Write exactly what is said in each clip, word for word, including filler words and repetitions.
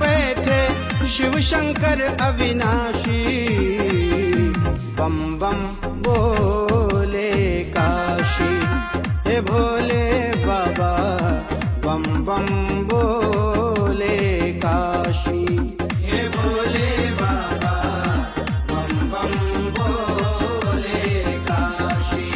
बैठे शिव शंकर अविनाशी। बम बम बोले काशी, हे भोले बाबा बम बम बोले काशी। हे भोले बाबा बम बम बोले काशी।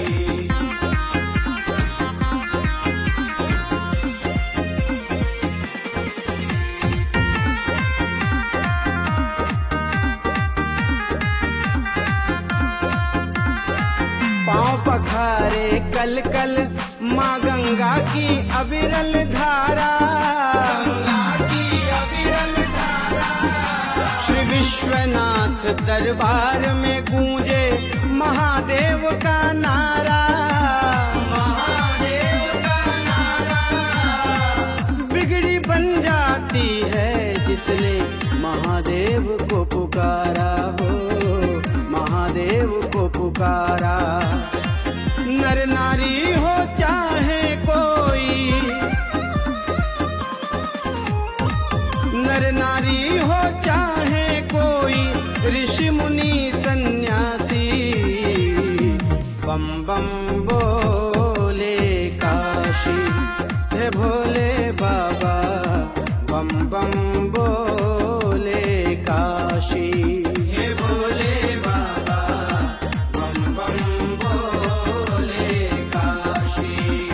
पाँव पखारे कल कल माँ गंगा की अविरल धारा। गंगा की अविरल धारा। श्री विश्वनाथ दरबार में गूंजे महादेव का नारा। महादेव का नारा। बिगड़ी बन जाती है जिसने महादेव को पुकारा हो, महादेव को पुकारा। नर नारी हो चाहे कोई, नर नारी हो चाहे कोई, ऋषि मुनि सन्यासी। बम बम बोले काशी, हे भोले बाबा बम बम बोले काशी। हे भोले बाबा बम बम बोले काशी।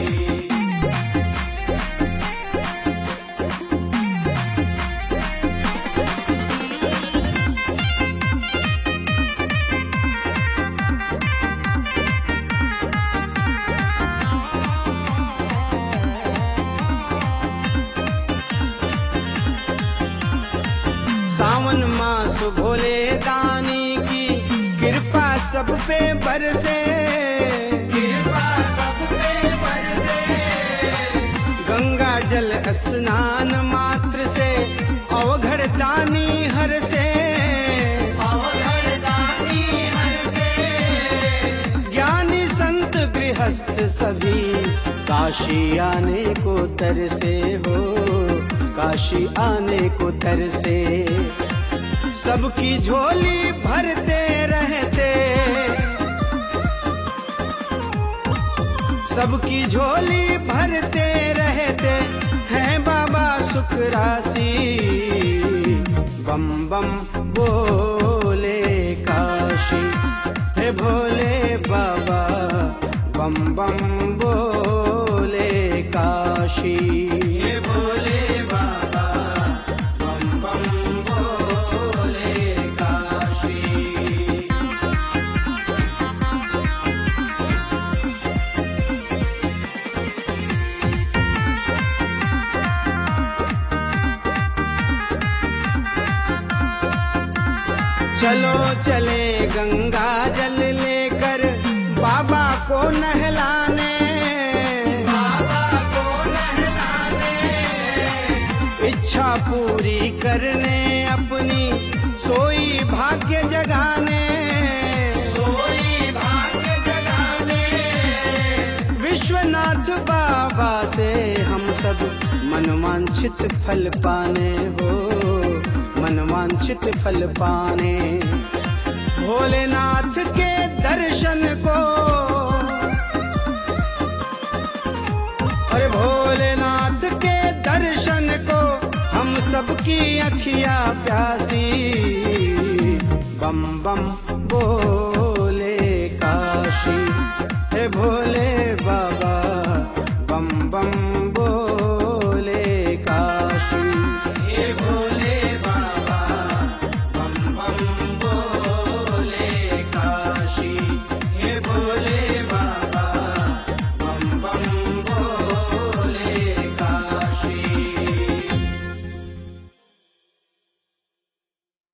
सावन मास भोले दानी की कृपा सब पे बरसे। कृपा सब पे बरसे। गंगा जल स्नान मात्र से अवघड़ दानी हर से। अवघड़ दानी हर से। ज्ञानी संत गृहस्थ सभी काशी आने को तरसे हो, काशी आने को तरसे। सबकी झोली भरते रहते, सबकी झोली भरते रहते हैं बाबा सुख राशि। बम बम बोले काशी, हे भोले बाबा बम बम बोले काशी। हे भोले बाबा बम बम बोले काशी। चलो चले गंगा जल लेकर बाबा को नहलाने। बाबा को नहलाने। इच्छा पूरी करने अपनी सोई भाग्य जगाने। सोई भाग्य जगाने। विश्वनाथ बाबा से हम सब मनवांछित फल पाने हो, मनवांछित फल पाने। भोलेनाथ के दर्शन को, अरे भोलेनाथ के दर्शन को हम सबकी अखियाँ प्यासी। बम बम बोले काशी, हे भोले बाबा बम बम